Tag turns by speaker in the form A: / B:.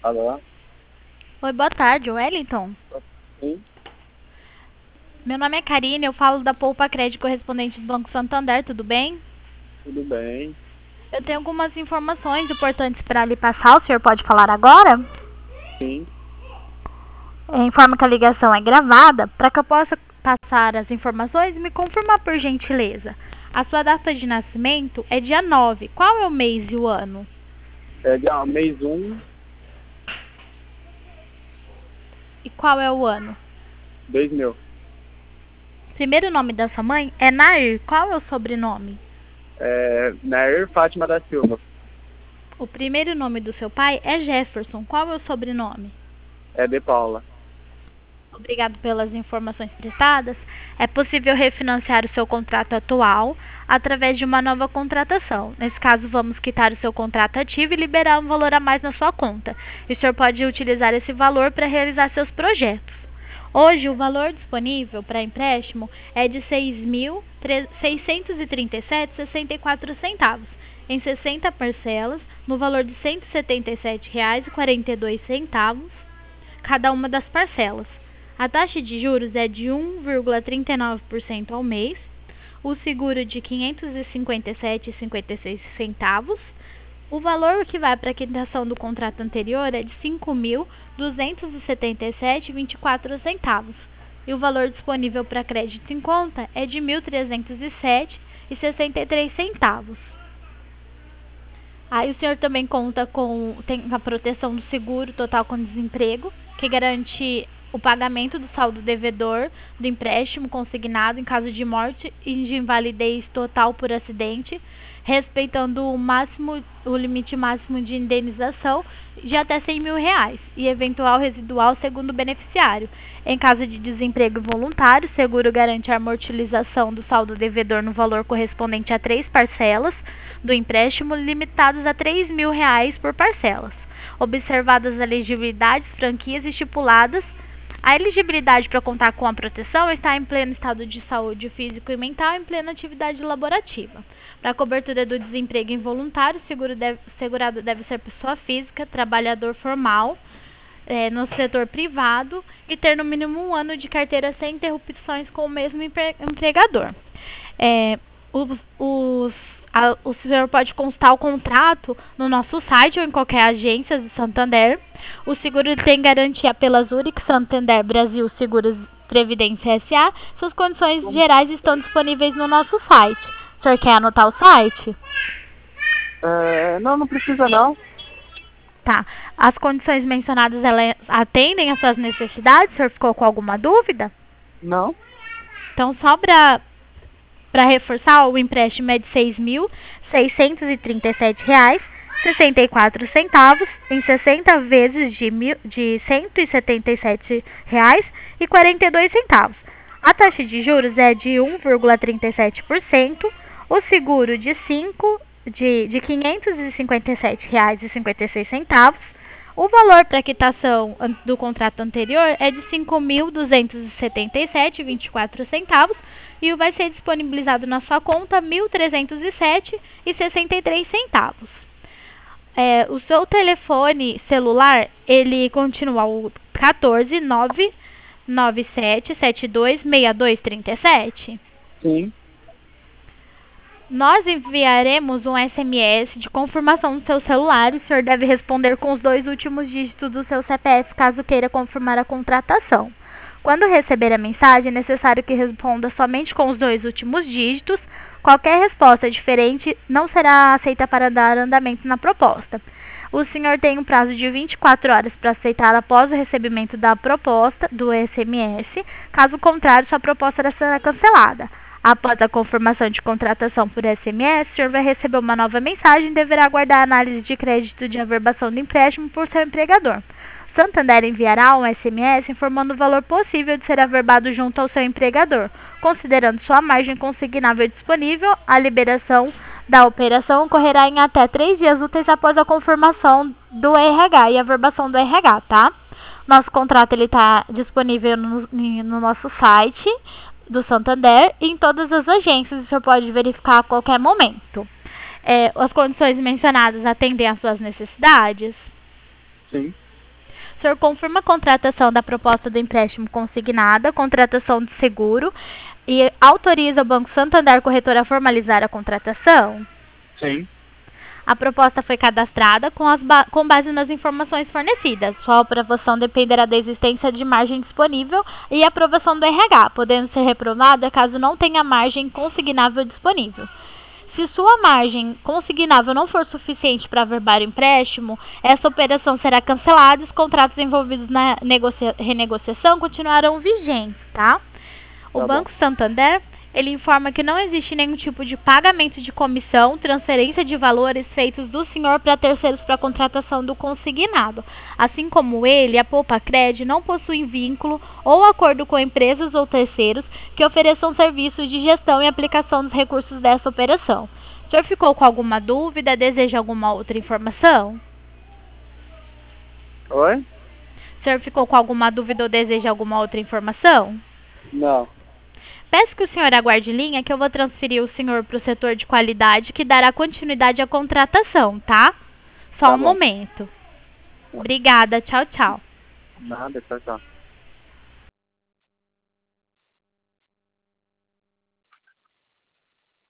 A: Alô?
B: Oi, boa tarde, Wellington.
A: Sim,
B: Meu nome é Karine, eu falo da Poupa Crédito correspondente do Banco Santander, tudo bem?
A: tudo bem.
B: Eu tenho algumas informações importantes para lhe passar, o senhor pode falar agora?
A: Sim,
B: Informo que a ligação é gravada para que eu possa passar as informações e me confirmar por gentileza. A sua data de nascimento é dia 9. Qual é o mês e o ano?
A: é dia mês 1,
B: E qual é o ano?
A: 2000.
B: Primeiro nome da sua mãe é Nair. Qual é o sobrenome?
A: Nair Fátima da Silva.
B: O primeiro nome do seu pai é Jefferson. Qual é o sobrenome?
A: É de Paula.
B: Obrigado pelas informações prestadas. É possível refinanciar o seu contrato atual através de uma nova contratação. Nesse caso, vamos quitar o seu contrato ativo e liberar um valor a mais na sua conta. E o senhor pode utilizar esse valor para realizar seus projetos. Hoje, o valor disponível para empréstimo é de R$ 6.637,64 em 60 parcelas, no valor de R$ 177,42 cada uma das parcelas. A taxa de juros é de 1,39% ao mês, o seguro de R$ 557,56. O valor que vai para a quitação do contrato anterior é de R$ 5.277,24. E o valor disponível para crédito em conta é de R$ 1.307,63. Aí o senhor também conta com tem a proteção do seguro total com desemprego, que garante o pagamento do saldo devedor do empréstimo consignado em caso de morte e de invalidez total por acidente, respeitando o limite máximo de indenização de até R$ 100.000 e eventual residual segundo o beneficiário. Em caso de desemprego voluntário, o seguro garante a amortização do saldo devedor no valor correspondente a 3 parcelas do empréstimo, limitados a R$ 3.000 por parcelas. Observadas as elegibilidades, franquias estipuladas, a elegibilidade para contar com a proteção está em pleno estado de saúde físico e mental e em plena atividade laborativa. Para a cobertura do desemprego involuntário, o segurado deve ser pessoa física, trabalhador formal, no setor privado e ter no mínimo 1 ano de carteira sem interrupções com o mesmo empregador. É, o senhor pode consultar o contrato no nosso site ou em qualquer agência do Santander. O seguro tem garantia pela Zurich Santander Brasil Seguros Previdência S.A. Suas condições gerais estão disponíveis no nosso site. O senhor quer anotar o site?
A: Não, não precisa não.
B: Tá. As condições mencionadas, elas atendem às suas necessidades? O senhor ficou com alguma dúvida?
A: Não?
B: Então, só para reforçar, o empréstimo é de R$ 6.637,64 em 60 vezes de R$ 177,42. A taxa de juros é de 1,37%, o seguro de R$ 557,56. O valor para quitação do contrato anterior é de R$ 5.277,24 e vai ser disponibilizado na sua conta R$ 1.307,63. O seu telefone celular, ele continua o 14997726237?
A: Sim.
B: Nós enviaremos um SMS de confirmação no seu celular e o senhor deve responder com os 2 últimos dígitos do seu CPF caso queira confirmar a contratação. Quando receber a mensagem, é necessário que responda somente com os 2 últimos dígitos. Qualquer resposta diferente não será aceita para dar andamento na proposta. O senhor tem um prazo de 24 horas para aceitar após o recebimento da proposta do SMS. Caso contrário, sua proposta será cancelada. Após a confirmação de contratação por SMS, o senhor vai receber uma nova mensagem e deverá aguardar a análise de crédito de averbação do empréstimo por seu empregador. Santander enviará um SMS informando o valor possível de ser averbado junto ao seu empregador. Considerando sua margem consignável disponível, a liberação da operação ocorrerá em até 3 dias úteis após a confirmação do RH e a averbação do RH, tá? Nosso contrato está disponível no nosso site do Santander e em todas as agências, o senhor pode verificar a qualquer momento. As condições mencionadas atendem às suas necessidades?
A: Sim.
B: senhor confirma a contratação da proposta do empréstimo consignada, contratação de seguro e autoriza o Banco Santander Corretora a formalizar a contratação?
A: Sim.
B: A proposta foi cadastrada com base nas informações fornecidas. Sua aprovação dependerá da existência de margem disponível e aprovação do RH, podendo ser reprovada caso não tenha margem consignável disponível. Se sua margem consignável não for suficiente para averbar o empréstimo, essa operação será cancelada e os contratos envolvidos na renegociação continuarão vigentes, tá? O Banco Santander, ele informa que não existe nenhum tipo de pagamento de comissão, transferência de valores feitos do senhor para terceiros para contratação do consignado. Assim como ele, a Poupa-Cred não possui vínculo ou acordo com empresas ou terceiros que ofereçam serviços de gestão e aplicação dos recursos dessa operação. O senhor ficou com alguma dúvida? Deseja alguma outra informação?
A: Oi?
B: O senhor ficou com alguma dúvida ou deseja alguma outra informação?
A: Não.
B: Peço que o senhor aguarde linha que eu vou transferir o senhor para o setor de qualidade que dará continuidade à contratação, tá? Só um momento. Obrigada. Tchau, tchau.
A: Nada, tchau, tchau.